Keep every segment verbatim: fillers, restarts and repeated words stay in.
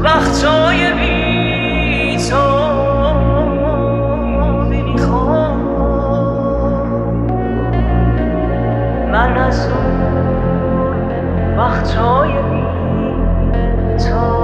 وقتای بی تو نمیخوام من از اون وقتای بی تو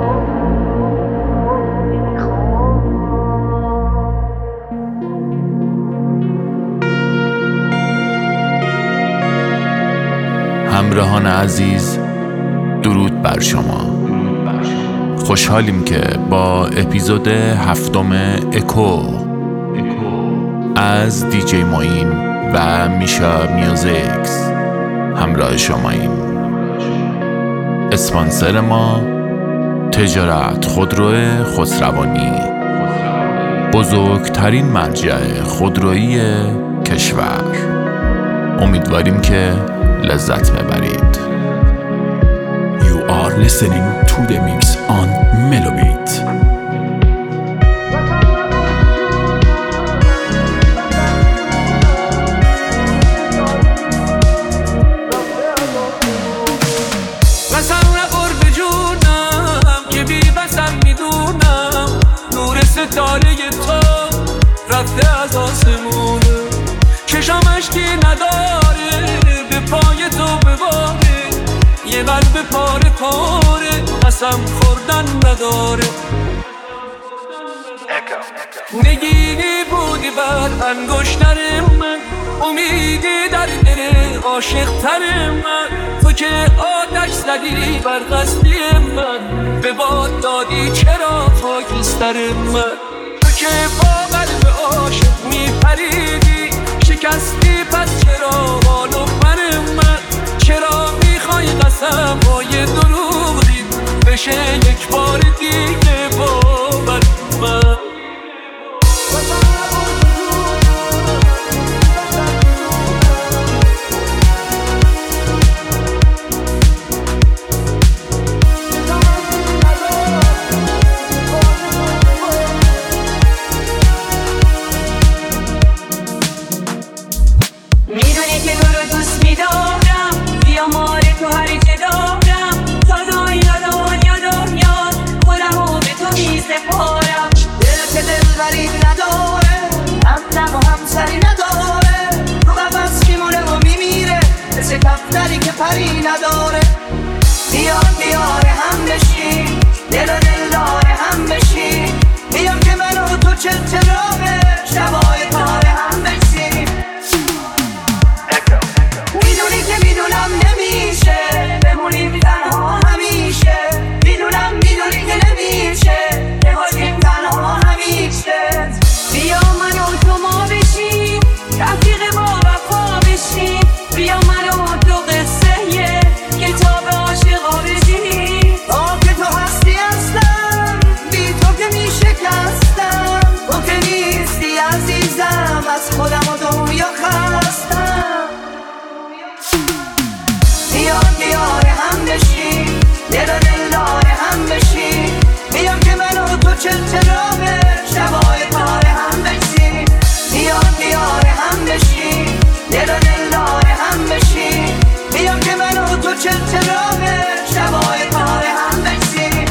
همراهان عزیز، درود بر شما. خوشحالیم که با اپیزود هفتم اکو از دیجی معین و میشا میوزیکس همراه شماییم. اسپانسر ما تجارت خودرو خسروانی، بزرگترین مرجع خودرویی کشور. امیدواریم که لذت ببرید. You are listening to the mix on Melobit. قسم نخور به جونم که بی بسم میدونم نور ستاره تو رفته از آسمونه، چشم اشکی نداره به پای تو بباره، یه قلب پاره پاره قسم خوردن نداره. نگینی بودی بر انگشتر من، امیدی در دل عاشق تر من، تو که آتش زدی بر قصدی من، به باد دادی چرا خاکستر من، تو که با قلب عاشق میپریدی شکستی پس چرا حالو بر من، چرا میخوای قسم های دروغ دید بشه یک بار دیگه باور من. میدونی که تو رو دوست میدارم، بیا مال تو هر چه دارم، تا دنیا دنیا دنیا خودمو به تو میسپارم. دل که دل غریب نداره، همدم و همسری نداره، تو قفص میمونه و میمیره مثل کفتری که پری نداره. بیا دیار هم بشی، دل و دل داره هم بشی، بیا که من و تو چه ترابه شبای تاره هم بشی. میدونی که میدونم نمیشه بمونیم تنها همیشه، میدونم میدونی که نمیشه که باشیم تنها همیشه. بیا من و تو ما بشیم، رفیق با وفا بشیم، بیا من و تو قصه یه کتاب عاشقا بشیم. آه که تو هستی هستم، بی تو که میشکستم، تو که نیستی عزیزم از خودم و دنیا خستم. بیا دیار هم بشی، دل و دل داره هم بشی، بیا که من و تو چه ترابه شبای تاره هم بشی. بیا دیار هم بشی، دل و دل داره هم بشی، بیا که من و تو چه ترابه شبای تاره هم بشی.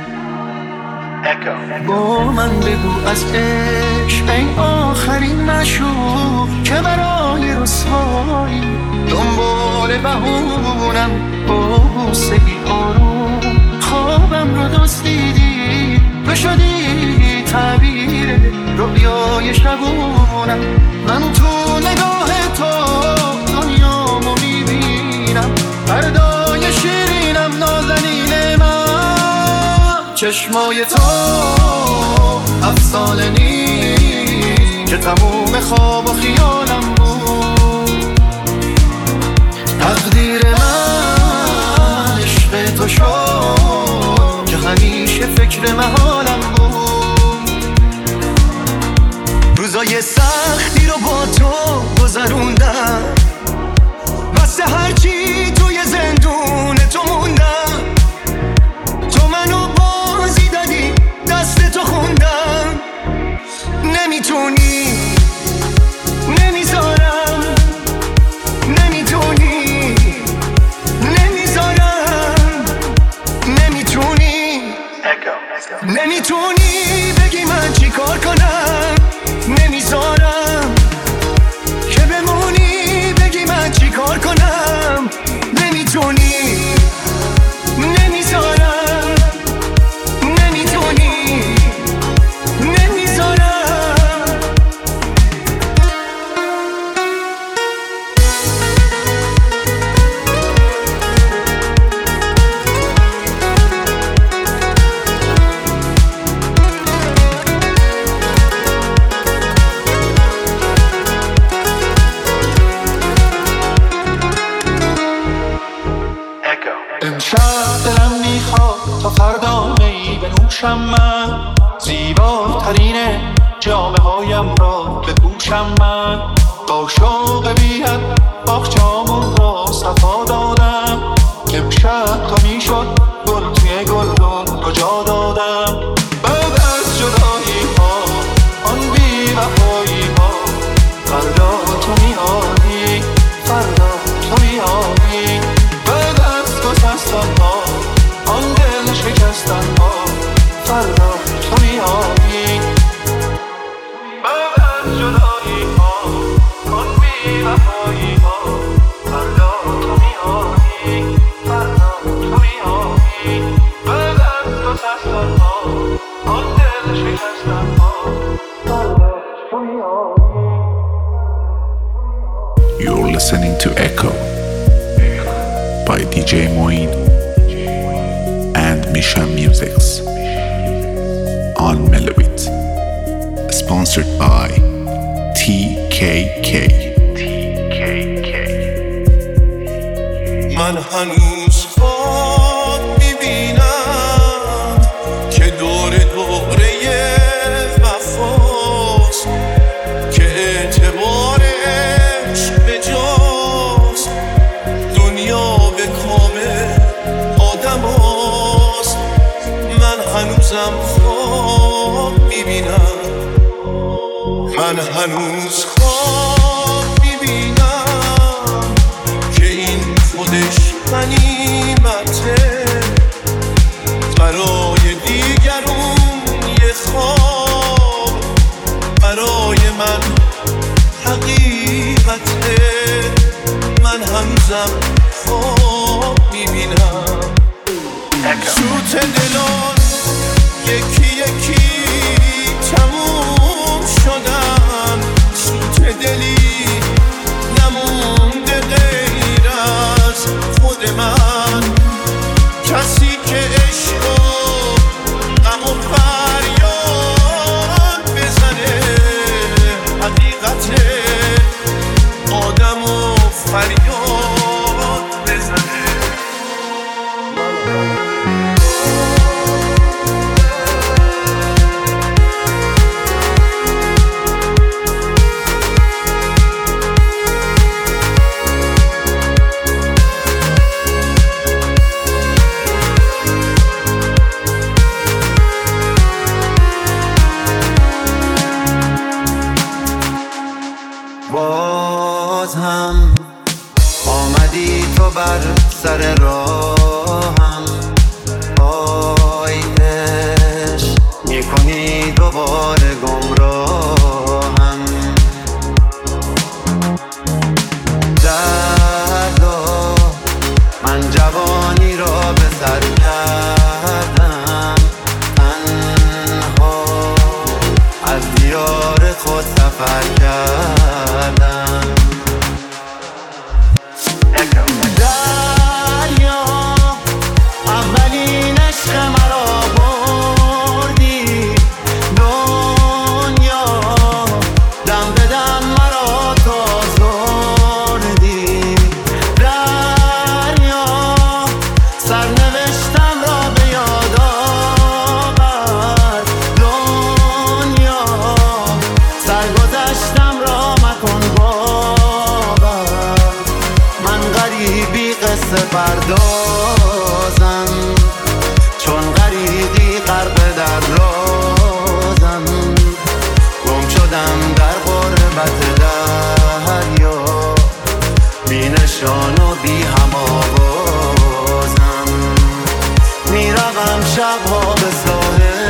با من بگو از عشق این آخرین مشوق که برای رسوایی دنبال بهونم با بوسگی آروم خوابم رو دزدیدی، تو شدی تعبیر رویای شبونم. من تو نگاه تو دنیامو میبینم، فردای شیرینم نازنین من. چشمای تو افسانه نیست که تموم خواب و خیالم بود، تقدیر من عشق تو شد که همیشه فکر محالم بود. روزای سختی رو با تو گذروندم، واسه هرچی توی زندون تو موندم، تو منو بازی دادی دست تو خوندم. نمیتونی نمیذارم، نمیتونی نمیذارم، نمیتونی نمیتونی بگی من چی کار کنم، نمیذارم که بمونی بگی من چی کار کنم، نمیتونی نمیذارم، نمیتونی نمیذارم. امشب دلم میخواد تا فردا می بنوشم، من زیباترین جامه هایم را بپوشم، من با شوق بیت باغچامون را صفا دادم، امشب تا میشد گل توی گلدون رو جا دادم. بعد از جدایی ها آن بی وفایی ها فردا تو میایی، فردا تو میایی. بعد از گسستن ها آن دل شکستن ها فردا تو میایی. بعد از جدایی ها آن بی وفایی ها فردا تو میایی، فردا تو میایی. بعد از گسستن ها آن دل شکستن ها فردا تو میایی. You're listening to Echo by D J Moeen and Misha Musics on Melobit, sponsored by T K K. من هنوز خواب میبینم که دور دوره وفاست، که اعتبارش به جاست، دنیا به کامل آدم هاست. من هنوزم خواب میبینم، من هنوز خواب میبینم که این خودش غنیمته، برای دیگرون یه خواب، برای من حقیقته. من هنوزم خواب میبینم سوت دلان یکی یکی تموم شدن، سوت دلی نمونده غیر از خود من، کسی که عشق و غم و فریاد بزنه، حقیقت آدم و فریاد بزنه. باز هم آمدی تو بر سر راهم، آیش میکنی دوباره گمراهم. دردا من جوانی را به سر کردم، تنها از دیار خود سفر کردم. دریا اولین عشق مرا بردی، دنیا دم به دم مرا تازردی. دریا سرنوشتم را به یاد آور، دنیا سرگذشتم را مکن باور. من غریبی قصه پردازم، چون غریقی غرق در رازم، گم شدم در غربت دریا، بی نشان و بی هم آوازم. میروم شبها به ساحل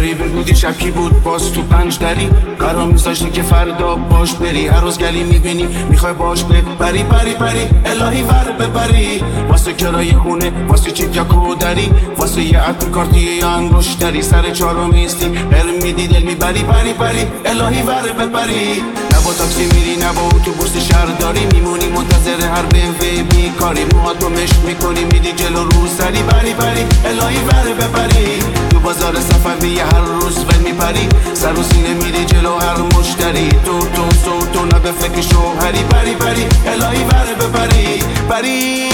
داری بگو دیشب کی بود باز تو پنج دری قرار میذاشتی که فردا باش بری هر روز گلی میبینی میخوای باش بری بری بری الهی ور ببری واسه کرای خونه واسه چک یا کودری واسه یه عطر کارتی یا انگشتری سر چارو میستی هر میدی دل میبری بری بری الهی ور ببری نه با تاکسی میری نه با اتوبوس شهرداری میمونی منتظر هر بموی بیکاری موهاتو مشت میکنی میدی جلو رو سری بری بری الهی ور ببری تو بازار صفوی هر روز ول میپری سر و سینه میری جلو هر مشتری تو تو تو تو نه به فکر شوهری بری بری الهی ور ببری بری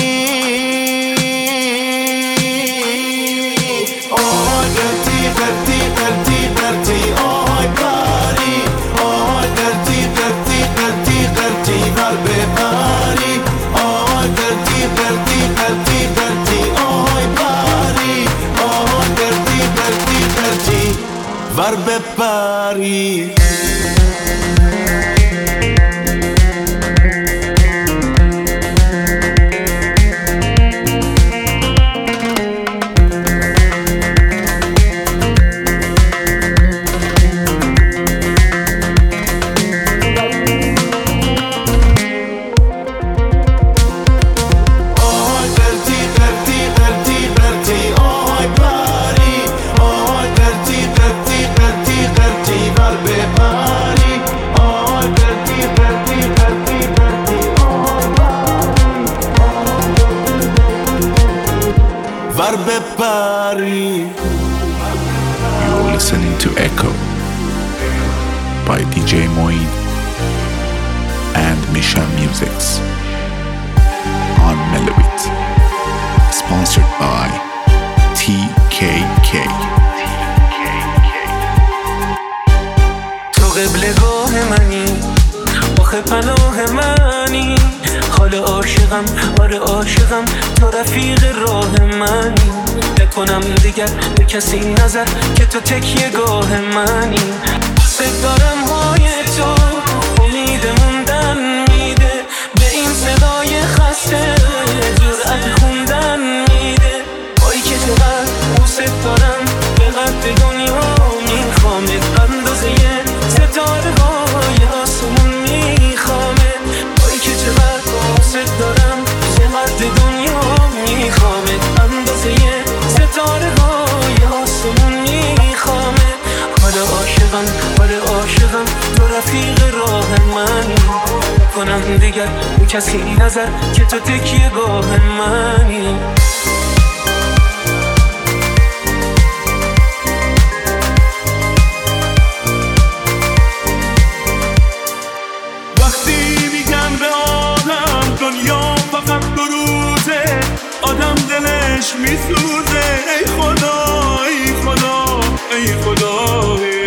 آهای قرتی قرتی قرتی قرتی آهای بری آهای قرتی قرتی قرتی قرتی ور ببری آهای قرتی قرتی قرتی قرتی آهای بری آهای قرتی قرتی قرتی ور ببری You're listening to Echo by D J Moeen and Misha Musics on Melobit, sponsored by T K K. تو قبلگاه منی آخه پناه منی حال عاشقم آره عاشقم تو رفیق راه منی نکنم دیگر به کسی نظر که تو تکیه گاه منی ستارم های تو امید موندن میده به این صدای خسته جرأت خوندن میده وای که چقدر دوست دارم به قد دنیا میخوامت اندازه ستاره های آسمون میخوامت وای که چقدر دوست دارم به قد دنیا میخوامت اندازه ستاره های آسمون میخوامت حالا عاشقم حالا عاشقم تو رفیق راه منی کنم دیگر به کسی نظر که تو تکیه گاه منی وقتی میگن به آدم دنیا فقط دو روزه آدم دلش میسوزه ای خدا ای خدا ای خدا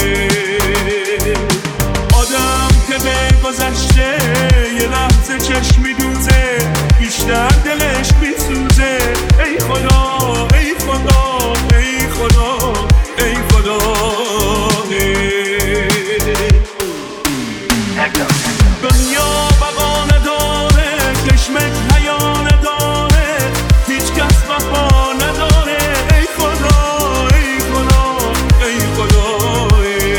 آدم که به گذشته یه لحظه چشم میدوزه بیشتر دلش میسوزه ای خدا ای خدا ای خدا ای خدا دنیا بقا نداره چشمت حیا نداره هیچ کس وفا نداره ای خدا ای خدا ای خدا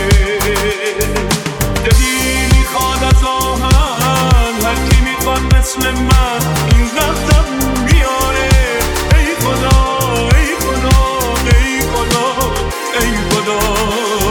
دلی میخواد از آهن هر کی میخواد مثل من این رفتم میاره ای خدا ای خدا ای خدا ای خدا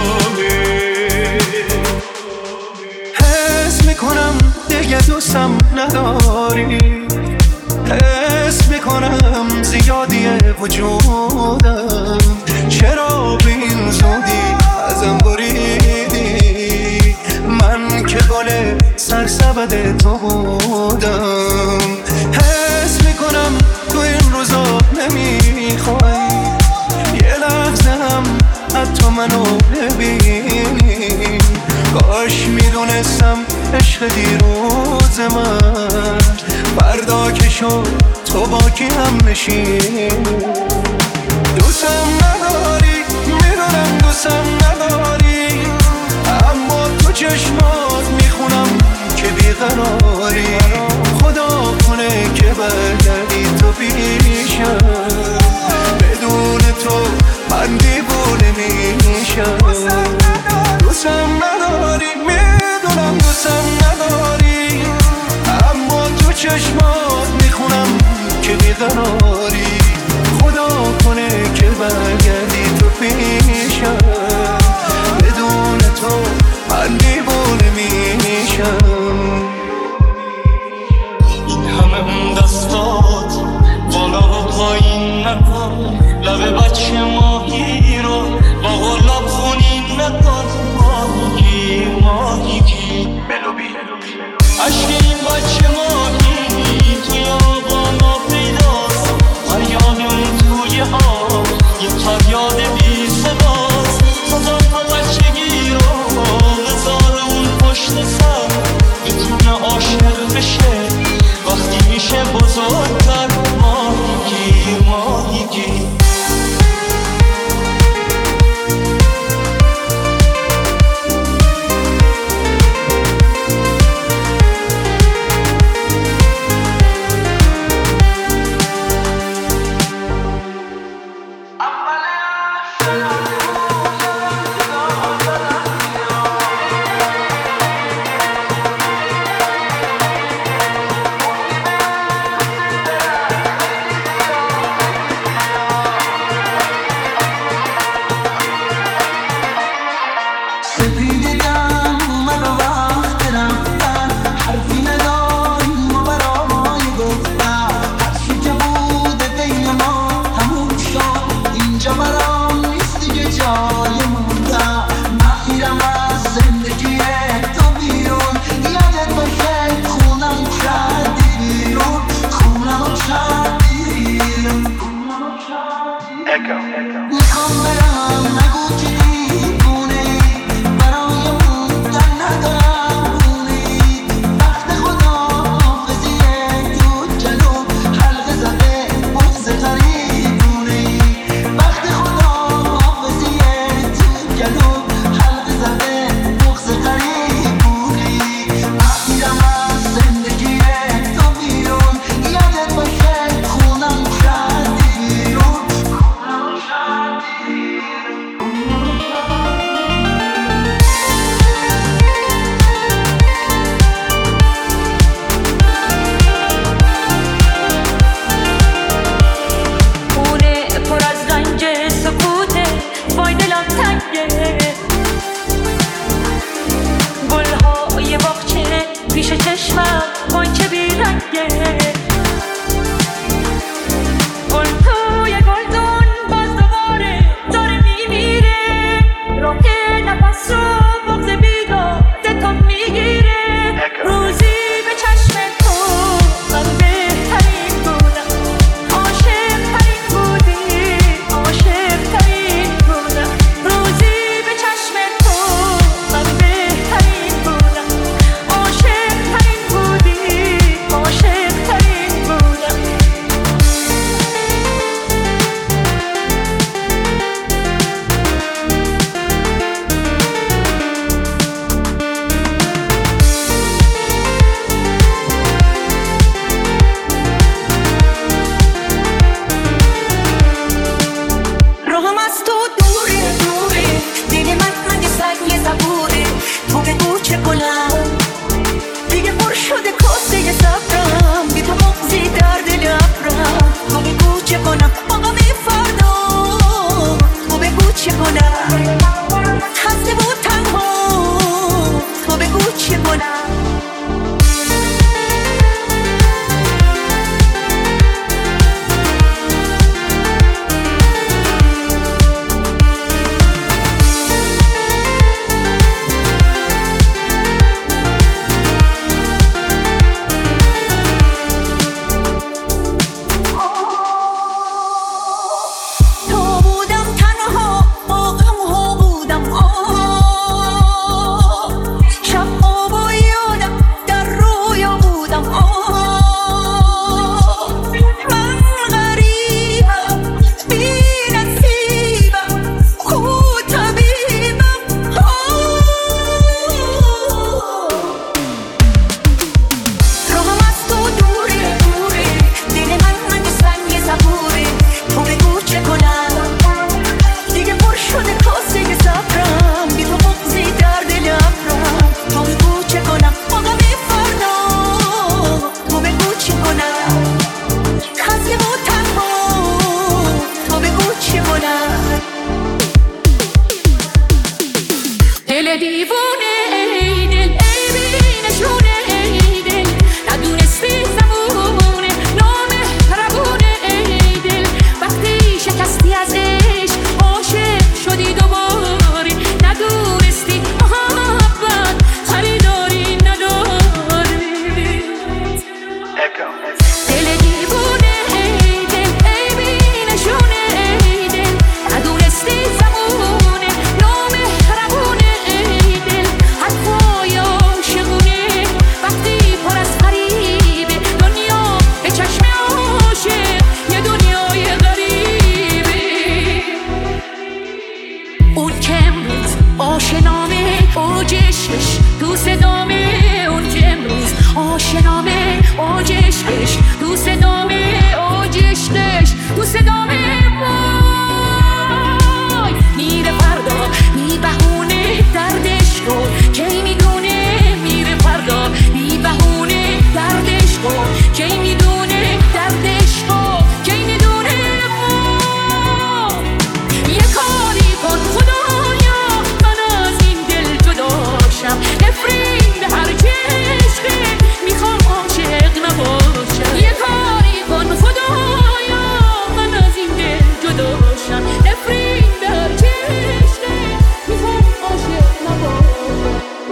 حس میکنم دیگه دوستم نداری حس میکنم زیادیه وجودم چرا به این زودی ازم بریدی من که گل سرسبد تو بودم حس میکنم تو این روزا نمیخوای یه لحظه هم حتی منو ببینی کاش میدونستم عشق دیروز من فردا که شد تو با کی هم نشین دوستم نداری میدونم دوستم نداری اما تو چشمات میخونم که بیقراری خدا کنه که برگردی تو پیشم بدون تو من دیوونه میشم پیشم دوستم نداری میدونم دوستم نداری اما تو چشمات میخونم که بیقراری خدا کنه که برگردی تو پیشم بدون تو من دیوونه میشم این همه اون دستات بالا و پایین نکن لب بچه ماهی رو با غلاب خونین نکن ماهی ماهی ملوبی عشق این بچه ماهی توی آبانا پیداست فریاد اون توی آب یه فریاد بی صداست سازم تا بچگی رو بذار اون پشت سر بتونه عاشق بشه وقتی میشه بزرگتر ماهیگی ماهیگی عشقش تو صدام اون که امروز آشنامه اوج عشقش تو صدام اوج عشقش تو صدام وای میره فردا بی بهونه دردش رو کی میدونه میره فردا بی بهونه دردش رو کی میدونه دردش رو کی میدونه یه کاری کن خدایا من از این دل جداشم نفرین به هر عشقه میخوام عاشق نباشم یه کاری کن خدایا من از این دل جداشم نفرین به هر عشقه میخوام عاشق نباشم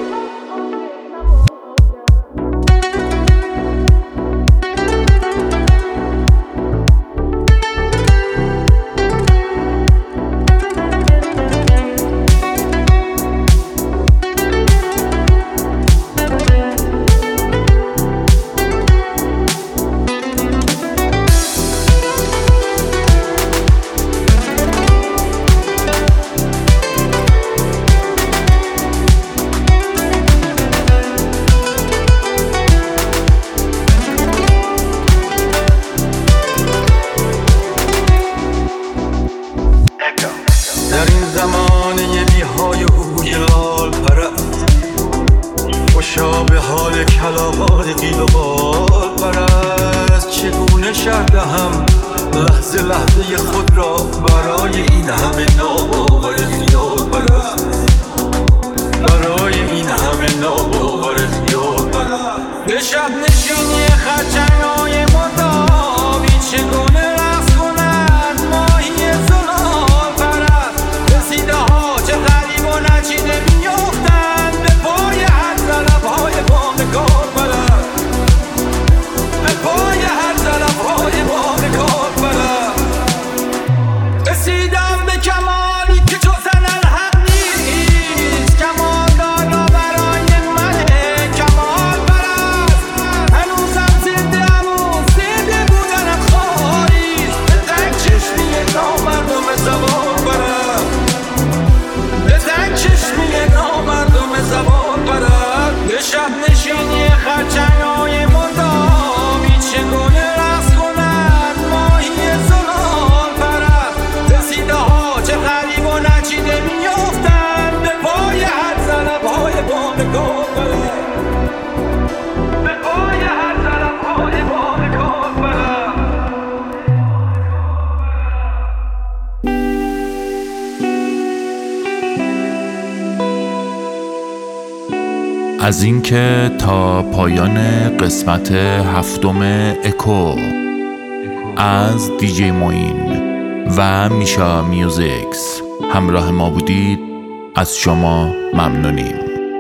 در این زمانه بیهای اوی لال پرست خوشا به حال کلاغات قیل و بال پرست چگونه شرح دهم لحظه لحظه خود را برای این همه ناباور خیال پرست برای این همه ناباور خیال پرست به شب نشینی خرچنگ‌های مداوی چگونه رقص کنند ماهی زلال پرست رسیده ها چه غریب و نچیده میافتند به پای هر طلب‌های بامدگار پرست به پای هر طلب‌های بامدگار پرست رسیدم به کمالی که جز الحق نیست کمال دارا برای منه کمال پرست هنوزم زنده ام و زنده بودنم خواریست به تنگ چشمی نامردم زبان پرست به تنگ چشمی نامردم زبان پرست به شب نشینی خرچنگ‌های مداوی چگونه رقص کنند ماهی زلال پرست رسیده ها چه غریب و نچیده میافتند به پای هر طلب‌های بامدگار پرست به پای هر طلب‌های بامدگار پرست از اینکه تا پایان قسمت هفتم اکو از دیجی موین و میشا میوزیکس همراه ما بودید از شما ممنونیم.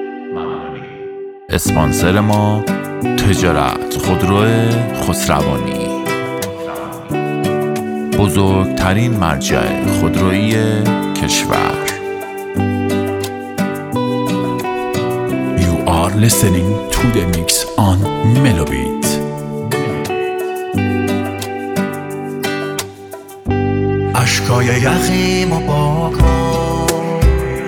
اسپانسر ما تجارت خودرو خسروانی، بزرگترین مرجع خودرویی کشور. You are listening to the mix on Melobit. اشکای یخیمو پاک کن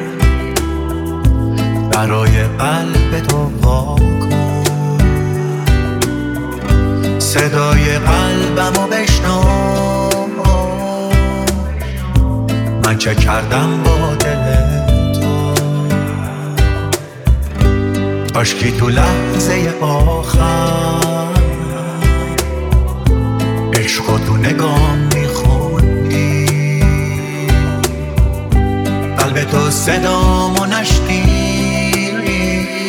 برای قلب تو پاک کن صدای قلبمو بشنو من چه کردم با دل تو کاشکی تو لحظه آخر عشقو تو نگام میخوندی قلب تو صدامو نشنیدی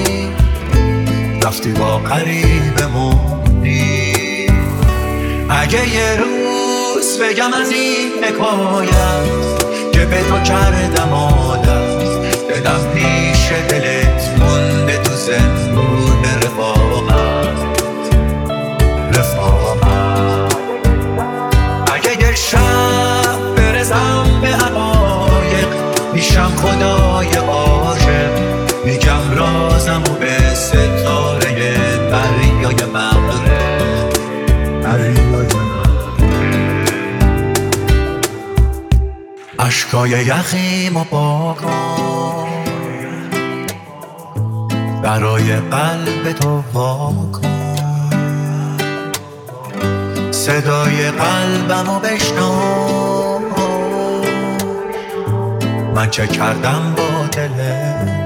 رفتی با قریب موندی اگه یه روز بگم از این حکایت که به تو کردم عادت دلم پیش دلت مونده تو زندون رفاقت رفاقت اگه یه شب برسم به حقایق میشم خدای عاشق میگم رازم و به ستاره دریای مغرب دریای مغرب اشکای یخیمو پاک کن برای قلب تو واکن، صدای قلبمو بشنو من چه کردم با دلت.